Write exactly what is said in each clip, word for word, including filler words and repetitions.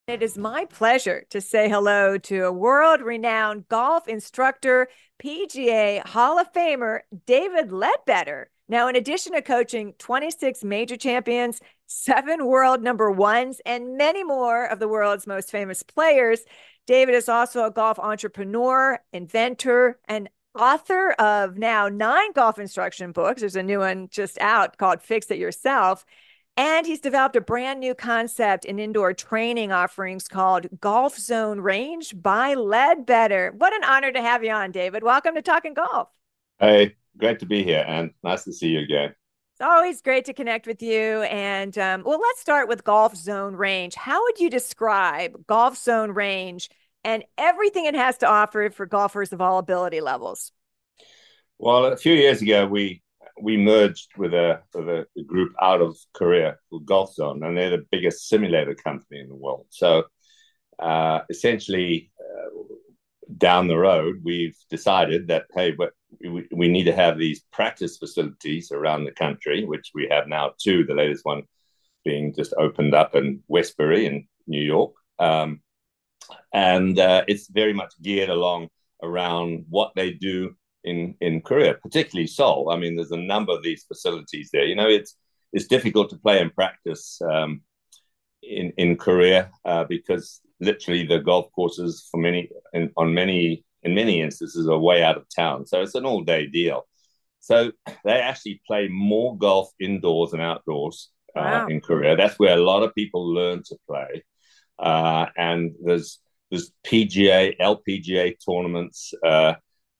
It is my pleasure to say hello to a world-renowned golf instructor, P G A Hall of Famer, David Leadbetter. Now, in addition to coaching twenty-six major champions, seven world number ones, and many more of the world's most famous players, David is also a golf entrepreneur, inventor, and author of now nine golf instruction books. There's a new one just out called Fix It Yourself. And he's developed a brand new concept in indoor training offerings called Golf Zone Range by Leadbetter. What an honor to have you on, David. Welcome to Talking Golf. Hey, great to be here, and nice to see you again. It's always great to connect with you. And um, well, let's start with Golf Zone Range. How would you describe Golf Zone Range and everything it has to offer for golfers of all ability levels? Well, a few years ago, we we merged with a with a, a group out of Korea called Golf Zone, and they're the biggest simulator company in the world. So, uh, essentially, uh, down the road, we've decided that hey, but we, we need to have these practice facilities around the country, which we have now two. The latest one being just opened up in Westbury in New York. Um, and uh, it's very much geared along around what they do in in Korea, particularly Seoul. I mean, there's a number of these facilities there. You know, it's it's difficult to play and practice um, in in Korea uh, because literally the golf courses for many in, on many in many instances are way out of town. So it's an all day deal. So they actually play more golf indoors and outdoors uh, Wow. in Korea. That's where a lot of people learn to play. Uh, and there's there's P G A, L P G A tournaments uh,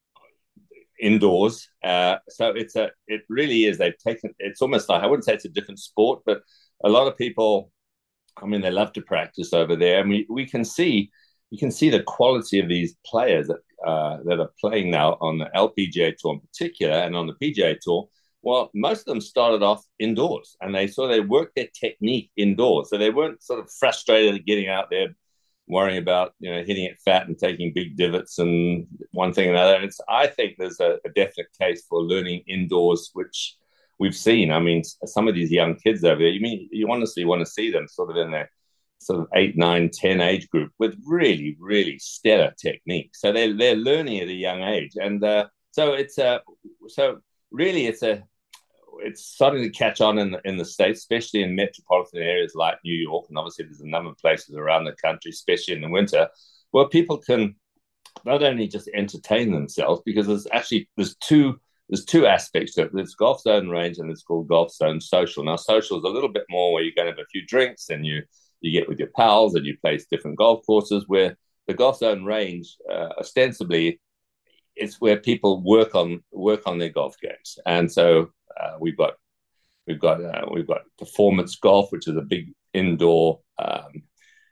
indoors. Uh, so it's a it really is. They've taken it's almost like I wouldn't say it's a different sport, but a lot of people. I mean, they love to practice over there, and we we can see you can see the quality of these players that uh, that are playing now on the L P G A tour in particular, and on the P G A tour. Well, most of them started off indoors, and they so they worked their technique indoors, so they weren't sort of frustrated at getting out there, worrying about you know hitting it fat and taking big divots and one thing and another. And it's I think there's a, a definite case for learning indoors, which we've seen. I mean, some of these young kids over there. You mean you honestly want to see them sort of in their sort of eight, nine, ten age group with really, really stellar technique. So they're they're learning at a young age, and uh, so it's a uh, so really it's a it's starting to catch on in the, in the states, especially in metropolitan areas like New York, and obviously there's a number of places around the country, especially in the winter, where people can not only just entertain themselves because there's actually there's two there's two aspects to it. There's Golf Zone Range and it's called Golf Zone Social. Now, social is a little bit more where you go and have a few drinks and you you get with your pals and you play different golf courses. Where the Golf Zone Range, uh, ostensibly, it's where people work on work on their golf games. And so uh, we've got we've got uh, we've got performance golf, which is a big indoor um,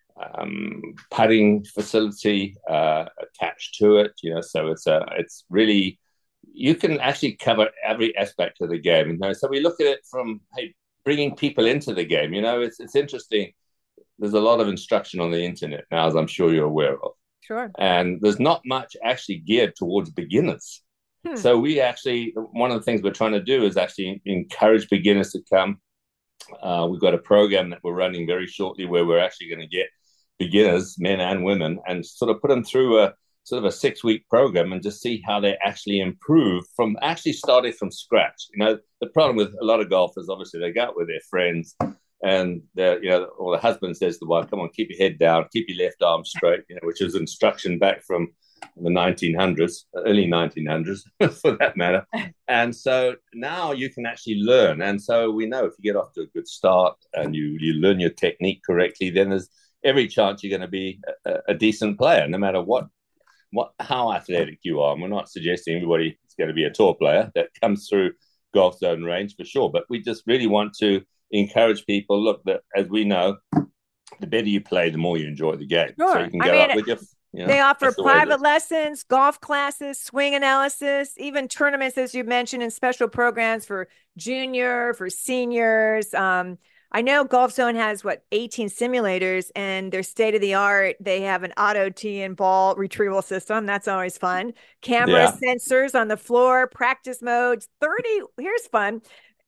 um, putting facility uh, attached to it. You know, so it's a it's really you can actually cover every aspect of the game. You know, so we look at it from hey, bringing people into the game. You know, it's it's interesting. There's a lot of instruction on the internet now, as I'm sure you're aware of, Sure. and there's not much actually geared towards beginners. Hmm. So we actually one of the things we're trying to do is actually encourage beginners to come. Uh, we've got a program that we're running very shortly where we're actually going to get beginners, men and women, and sort of put them through a sort of a six week program and just see how they actually improve from actually starting from scratch. You know, the problem with a lot of golfers, obviously, they go out with their friends and the you know, or the husband says to the wife, "Come on, keep your head down, keep your left arm straight," you know, which is instruction back from the nineteen hundreds, early nineteen hundreds, for that matter. And so now you can actually learn. And so we know if you get off to a good start and you you learn your technique correctly, then there's every chance you're going to be a, a decent player, no matter what what how athletic you are. And we're not suggesting everybody is going to be a tour player that comes through Golf Zone Range for sure, but we just really want to encourage people. Look, that as we know, the better you play, the more you enjoy the game. So Sure. you can I go mean, up with your, you know, they offer that's the way it private is. lessons, golf classes, swing analysis, even tournaments, as you mentioned, and special programs for junior, for seniors. Um, I know Golf Zone has what eighteen simulators, and they're state of the art. They have an auto tee and ball retrieval system. That's always fun. Camera Yeah. sensors on the floor, practice modes. thirty. Here's fun.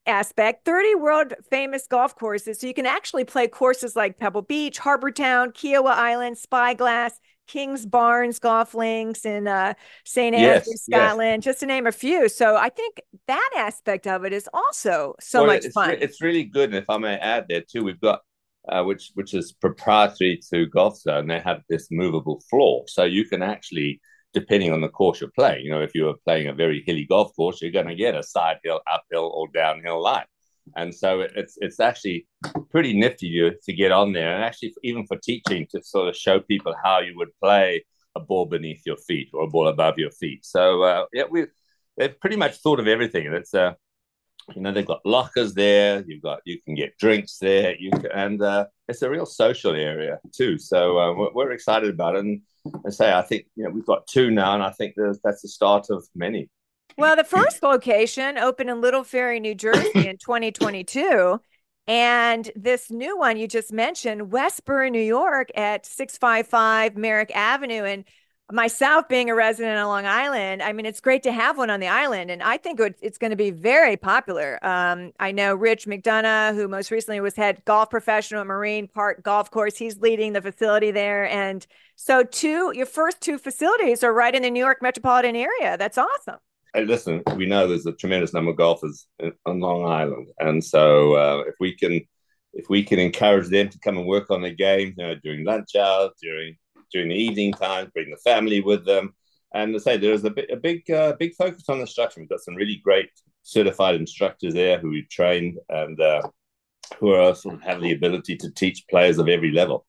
aspect, thirty world famous golf courses. So you can actually play courses like Pebble Beach, Harbour Town, Kiowa Island, Spyglass, Kings Barnes Golf Links in uh, Saint Yes, Andrews, yes. Scotland, just to name a few. So I think that aspect of it is also so Well, much it's re- fun. it's really good. And if I may add there too, we've got uh, which which is proprietary to Golf Zone. They have this movable floor, so you can actually, depending on the course you're playing, you know, if you're playing a very hilly golf course, you're going to get a side hill, uphill, or downhill line. And so it's it's actually pretty nifty to, to get on there, and actually even for teaching to sort of show people how you would play a ball beneath your feet or a ball above your feet. So uh, yeah, we they've pretty much thought of everything. And it's uh, you know, they've got lockers there. You've got you can get drinks there. You can, and uh, it's a real social area too. So uh, we're, we're excited about it. And I say, I think you know we've got two now, and I think that's the start of many. Well, the first location opened in Little Ferry, New Jersey in twenty twenty-two. And this new one you just mentioned, Westboro, New York at six fifty-five Merrick Avenue. And myself being a resident on Long Island, I mean, it's great to have one on the island. And I think it's going to be very popular. Um, I know Rich McDonough, who most recently was head golf professional at Marine Park Golf Course, he's leading the facility there. And so two, your first two facilities are right in the New York metropolitan area. That's awesome. Hey, listen, we know there's a tremendous number of golfers in, on Long Island, and so uh, if we can, if we can encourage them to come and work on their game, you know, during lunch hours, during during the evening times, bring the family with them, and to say there's a, bit, a big, uh, big focus on instruction. We've got some really great certified instructors there who we've trained and uh, who are sort of have the ability to teach players of every level.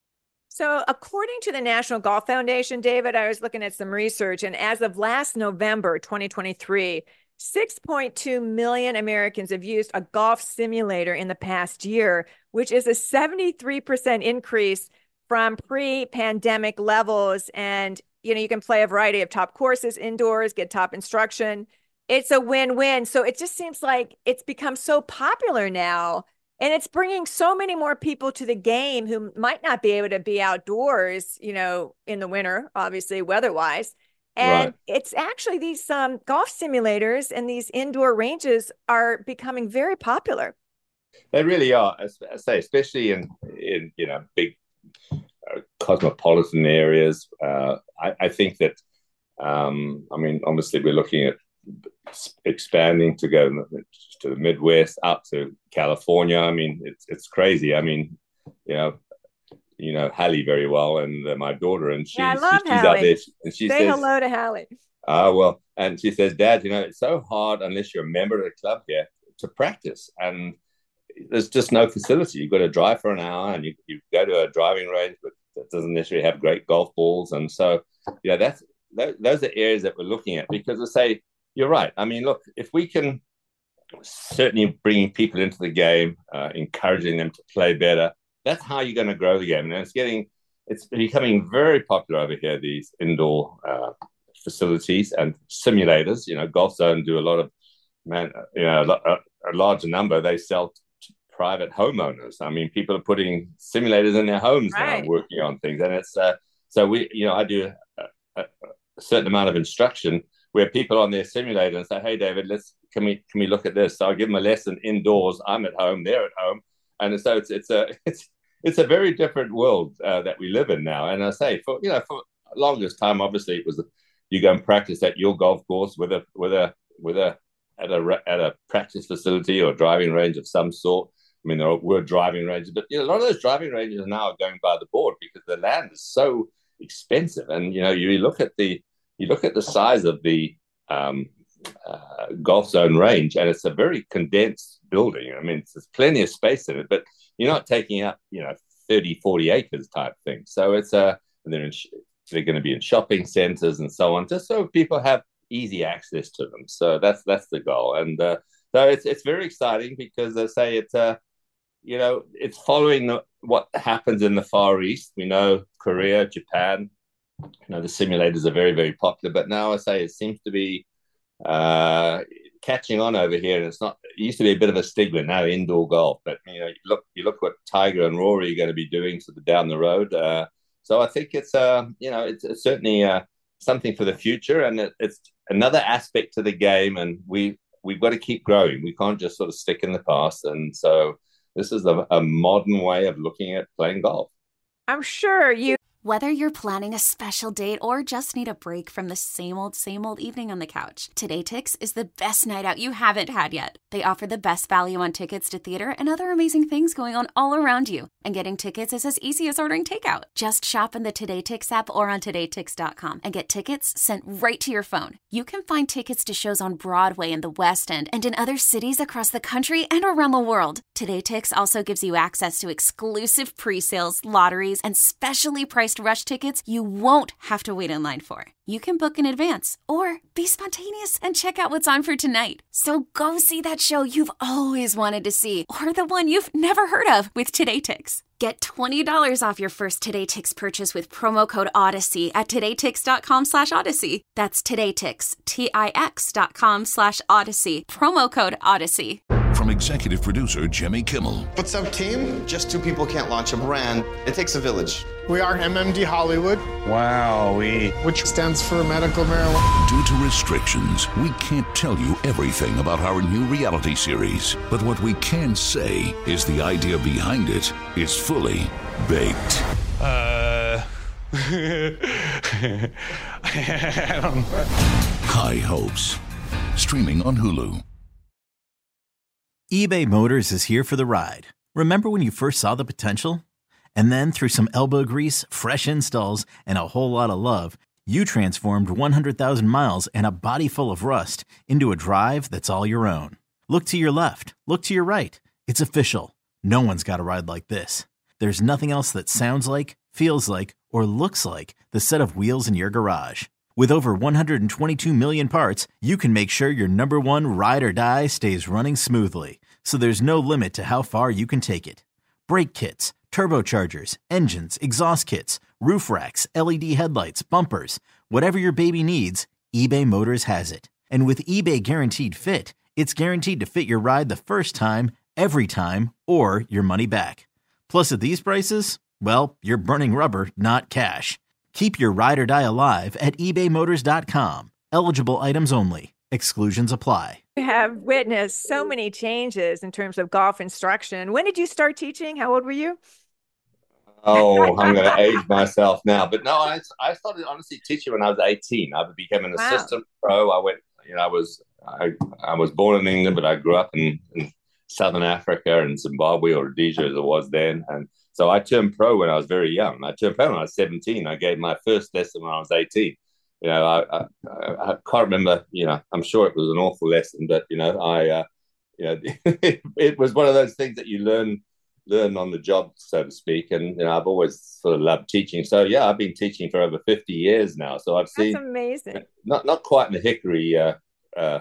So, according to the National Golf Foundation, David, I was looking at some research, and as of last November twenty twenty-three, six point two million Americans have used a golf simulator in the past year, which is a seventy-three percent increase from pre-pandemic levels. And, you know, you can play a variety of top courses indoors, get top instruction. It's a win-win. So it just seems like it's become so popular now. And it's bringing so many more people to the game who might not be able to be outdoors, you know, in the winter, obviously weather-wise. And Right. it's actually these um, golf simulators and these indoor ranges are becoming very popular. They really are. As I say, especially in in you know big uh, cosmopolitan areas. Uh, I, I think that um, I mean, obviously, we're looking at expanding to go to the Midwest, out to California. I mean, it's it's crazy. I mean, you know, you know Hallie very well, and uh, my daughter, and Yeah, I she's love she's out there, Hallie. and she Say says, hello to Hallie. "Ah, uh, well," and she says, "Dad, you know, it's so hard unless you're a member of the club here to practice, and there's just no facility. You've got to drive for an hour, and you you go to a driving range, but that doesn't necessarily have great golf balls, and so yeah, that's those are areas that we're looking at because I say." You're right. I mean, look, if we can certainly bringing people into the game, uh, encouraging them to play better, that's how you're going to grow the game. And it's getting, it's becoming very popular over here, these indoor uh, facilities and simulators. You know, Golf Zone do a lot of, man, you know, a, a larger number they sell to private homeowners. I mean, people are putting simulators in their homes Right. now, working on things. And it's, uh, so we, you know, I do a, a, a certain amount of instruction where people on their simulator and say, "Hey, David, let's can we can we look at this?" So I give them a lesson indoors. I'm at home, they're at home, and so it's it's a it's it's a very different world uh, that we live in now. And I say, for you know, for the longest time, obviously, it was you go and practice at your golf course with a with a with a at a at a practice facility or driving range of some sort. I mean, there were driving ranges, but you know, a lot of those driving ranges now are going by the board because the land is so expensive. And you know, you look at the You look at the size of the um, uh, Golf Zone range, and it's a very condensed building. I mean, there's plenty of space in it, but you're not taking up, you know, thirty, forty acres type thing. So it's a, uh, they're, in, they're going to be in shopping centers and so on, just so people have easy access to them. So that's that's the goal. And uh, so it's it's very exciting because they say it's, uh, you know, it's following the, what happens in the Far East. We know Korea, Japan, you know, the simulators are very, very popular, but now I say it seems to be uh, catching on over here. And it's not, it used to be a bit of a stigma now, indoor golf, but you know, you look, you look what Tiger and Rory are going to be doing sort of down the road. Uh, so I think it's, uh, you know, it's, it's certainly uh, something for the future, and it, it's another aspect to the game. And we, we've got to keep growing. We can't just sort of stick in the past. And so this is a, a modern way of looking at playing golf. I'm sure you. Whether you're planning a special date or just need a break from the same old, same old evening on the couch, Today Tix is the best night out you haven't had yet. They offer the best value on tickets to theater and other amazing things going on all around you. And getting tickets is as easy as ordering takeout. Just shop in the Today Tix app or on today tix dot com and get tickets sent right to your phone. You can find tickets to shows on Broadway in the West End and in other cities across the country and around the world. Today Tix also gives you access to exclusive pre-sales, lotteries, and specially priced rush tickets you won't have to wait in line for. You can book in advance or be spontaneous and check out what's on for tonight. So go see that show you've always wanted to see or the one you've never heard of with Today Tix. Get twenty dollars off your first Today Tix purchase with promo code Odyssey at today tix dot com slash Odyssey. That's Today Tix, T I X dot com slash Odyssey. Promo code Odyssey. From executive producer Jimmy Kimmel. What's up, team? Just two people can't launch a brand. It takes a village. We are M M D Hollywood. Wow, we... Which stands for medical marijuana. Due to restrictions, we can't tell you everything about our new reality series. But what we can say is the idea behind it is fully baked. Uh... I don't know. High Hopes. Streaming on Hulu. eBay Motors is here for the ride. Remember when you first saw the potential? And then through some elbow grease, fresh installs, and a whole lot of love, you transformed one hundred thousand miles and a body full of rust into a drive that's all your own. Look to your left. Look to your right. It's official. No one's got a ride like this. There's nothing else that sounds like, feels like, or looks like the set of wheels in your garage. With over one hundred twenty-two million parts, you can make sure your number one ride or die stays running smoothly. So there's no limit to how far you can take it. Brake kits, turbochargers, engines, exhaust kits, roof racks, L E D headlights, bumpers, whatever your baby needs, eBay Motors has it. And with eBay Guaranteed Fit, it's guaranteed to fit your ride the first time, every time, or your money back. Plus at these prices, well, you're burning rubber, not cash. Keep your ride or die alive at ebay motors dot com. Eligible items only. Exclusions apply. You have witnessed so many changes in terms of golf instruction. When did you start teaching? How old were you? Oh, I'm going to age myself now. But no, I, I started honestly teaching when I was eighteen. I became an Wow. assistant pro. I went, you know, I was I, I was born in England, but I grew up in, in Southern Africa and Zimbabwe, or Rhodesia as it was then. And so I turned pro when I was very young. I turned pro when I was seventeen. I gave my first lesson when I was eighteen. You know, I, I, I can't remember, you know, I'm sure it was an awful lesson, but, you know, I, uh, you know, it, it was one of those things that you learn, learn on the job, so to speak. And, you know, I've always sort of loved teaching. So, yeah, I've been teaching for over fifty years now. So I've seen, That's amazing. not, not quite in the Hickory uh, uh,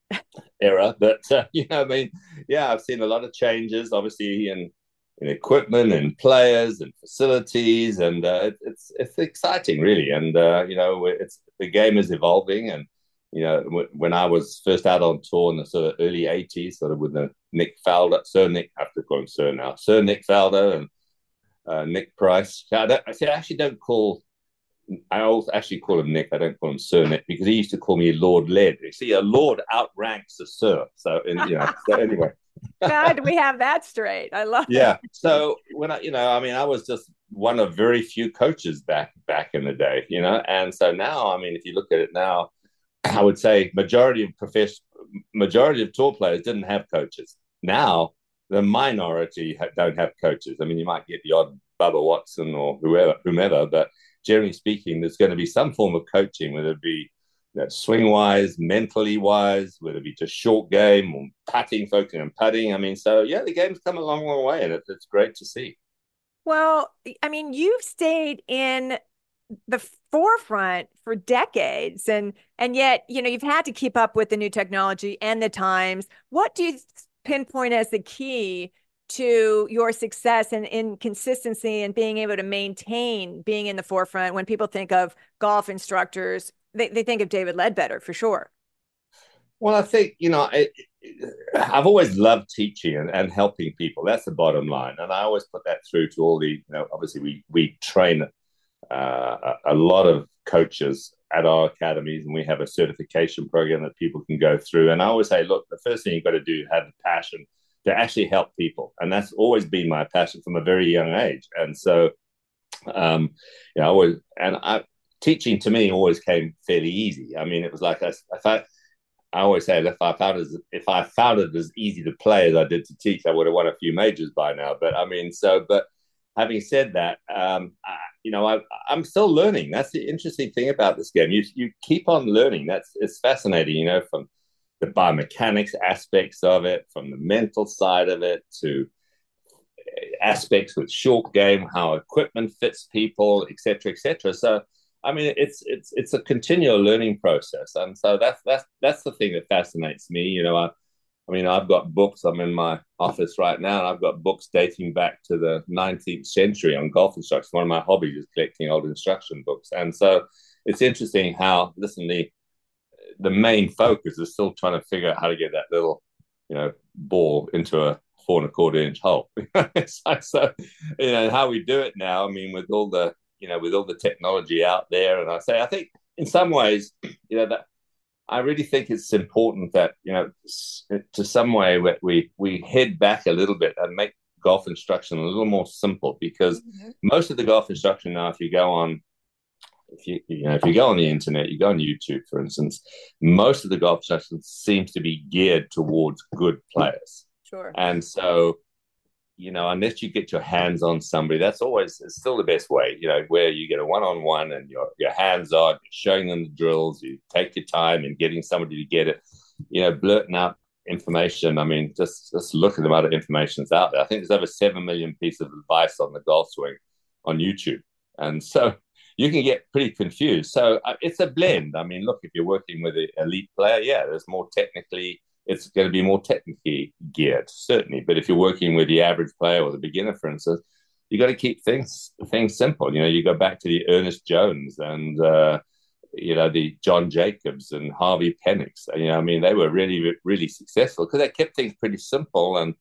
era, but, uh, you know, I mean, yeah, I've seen a lot of changes, obviously, in, in equipment and players and facilities, and uh, it, it's it's exciting, really. And uh, you know, it's the game is evolving. And you know, w- when I was first out on tour in the sort of early eighties, sort of with the Nick Faldo, Sir Nick, I have to call him Sir now, Sir Nick Faldo, and uh, Nick Price. I, don't, I actually don't call. I also actually call him Nick. I don't call him Sir Nick because he used to call me Lord Led. You see, a Lord outranks a Sir. So, in, you know, so anyway. God, we have that straight. I love it. Yeah. So when I, you know, I mean, I was just one of very few coaches back back in the day, you know, and so now, I mean, if you look at it now, I would say majority of professional, majority of tour players didn't have coaches. Now the minority ha- don't have coaches. I mean, you might get the odd Bubba Watson or whoever, whomever, but generally speaking, there's going to be some form of coaching, whether it be you know, swing wise, mentally wise, whether it be just short game or putting, focusing on putting. I mean, so yeah, the game's come a long, long way, and it, it's great to see. Well, I mean, you've stayed in the forefront for decades, and and yet, you know, you've had to keep up with the new technology and the times. What do you pinpoint as the key to your success and in consistency and being able to maintain being in the forefront? When people think of golf instructors, they, they think of David Ledbetter for sure. Well, I think, you know, it, it, I've always loved teaching and, and helping people. That's the bottom line. And I always put that through to all the, you know, obviously we, we train uh, a, a lot of coaches at our academies, and we have a certification program that people can go through. And I always say, look, the first thing you've got to do is have the passion to actually help people. And that's always been my passion from a very young age. And so, um, you know, I always, and I, teaching to me always came fairly easy. I mean, it was like, I, if I, I always say, if I found it, as, if I found it as easy to play as I did to teach, I would have won a few majors by now. But I mean, so, but having said that, um, I, you know, I, I'm still learning. That's the interesting thing about this game. You you keep on learning. That's it's fascinating, you know, from the biomechanics aspects of it, from the mental side of it, to aspects with short game, how equipment fits people, et cetera, et cetera. So, I mean, it's it's it's a continual learning process, and so that's that's that's the thing that fascinates me. You know, I, I mean, I've got books. I'm in my office right now, and I've got books dating back to the nineteenth century on golf instruction. One of my hobbies is collecting old instruction books, and so it's interesting how, listen, the the main focus is still trying to figure out how to get that little, you know, ball into a four and a quarter inch hole. so, so, you know, how we do it now. I mean, with all the you know, with all the technology out there. And I say, I think in some ways, you know, that I really think it's important that, you know, to some way we, we head back a little bit and make golf instruction a little more simple, because mm-hmm. most of the golf instruction now, if you go on, if you, you know, if you go on the internet, you go on YouTube, for instance, most of the golf instruction seems to be geared towards good players. Sure. And so, you know, unless you get your hands on somebody, that's always it's still the best way, you know, where you get a one-on-one and your your hands on, you're showing them the drills, you take your time in getting somebody to get it, you know, blurting out information. I mean, just, just look at the amount of information that's out there. I think there's over seven million pieces of advice on the golf swing on YouTube. And so you can get pretty confused. So uh, it's a blend. I mean, look, if you're working with an elite player, yeah, there's more technically it's going to be more technically geared, certainly. But if you're working with the average player or the beginner, for instance, you got to keep things things simple. You know, you go back to the Ernest Jones and, uh, you know, the John Jacobs and Harvey Penix. You know, I mean, they were really, really successful because they kept things pretty simple. And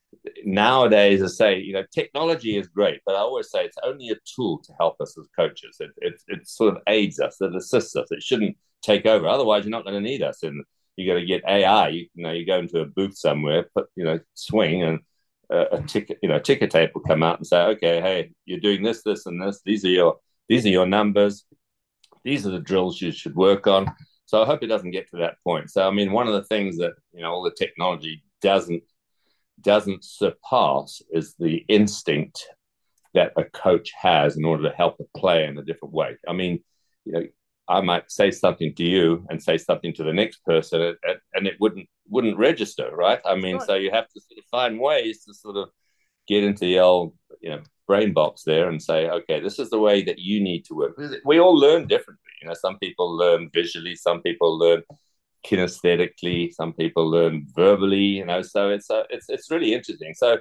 nowadays, I say, you know, technology is great, but I always say it's only a tool to help us as coaches. It, it, it sort of aids us, it assists us. It shouldn't take over. Otherwise, you're not going to need us. And you got to get A I. You, you know, you go into a booth somewhere, put, you know, swing, and uh, a ticket, you know, ticker tape will come out and say, okay, hey, you're doing this, this, and this. These are your, these are your numbers. These are the drills you should work on. So I hope it doesn't get to that point. So I mean, one of the things that, you know, all the technology doesn't doesn't surpass is the instinct that a coach has in order to help a player in a different way. I mean, you know, I might say something to you and say something to the next person, and, and it wouldn't wouldn't register, right? I mean, sure. So you have to sort of find ways to sort of get into the old, you know, brain box there and say, okay, this is the way that you need to work. We all learn differently. You know, some people learn visually, some people learn kinesthetically, some people learn verbally. You know, so it's uh, it's it's really interesting. So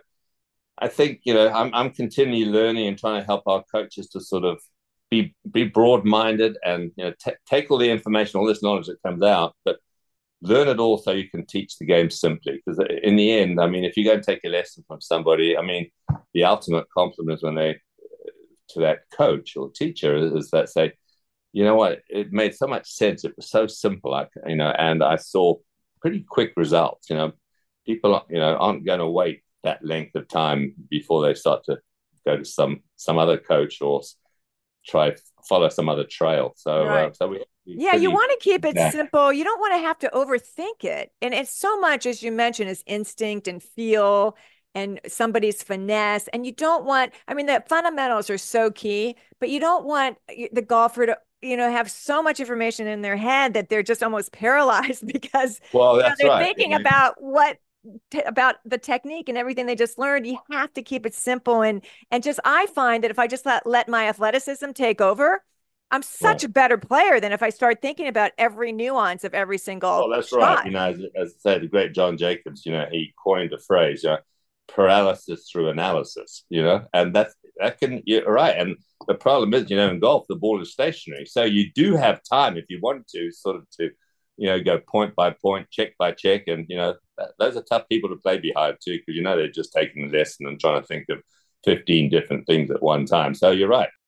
I think, you know, I'm I'm continually learning and trying to help our coaches to sort of be be broad-minded and, you know, t- take all the information, all this knowledge that comes out, but learn it all so you can teach the game simply. Because in the end, I mean, if you go and take a lesson from somebody, I mean, the ultimate compliment when they to that coach or teacher is that say, you know what, it made so much sense. It was so simple, like, you know, and I saw pretty quick results. You know, people, you know, aren't going to wait that length of time before they start to go to some some other coach or try follow some other trail. So, right. uh, so we. Yeah, pretty, you want to keep it yeah. simple. You don't want to have to overthink it. And it's so much, as you mentioned, is instinct and feel and somebody's finesse. And you don't want, I mean, the fundamentals are so key, but you don't want the golfer to, you know, have so much information in their head that they're just almost paralyzed because well, that's you know, they're right. thinking yeah. about what, t- about the technique and everything they just learned. You have to keep it simple. And, and just, I find that if I just let, let my athleticism take over, I'm such right. a better player than if I start thinking about every nuance of every single Oh, that's shot. right. You know, as, as I said, the great John Jacobs, you know, he coined a phrase, you know, paralysis through analysis, you know, and that's, that can, you're right. And the problem is, you know, in golf, the ball is stationary. So you do have time if you want to sort of to, you know, go point by point, check by check. And, you know, that, those are tough people to play behind too, because, you know, they're just taking the lesson and trying to think of fifteen different things at one time. So you're right.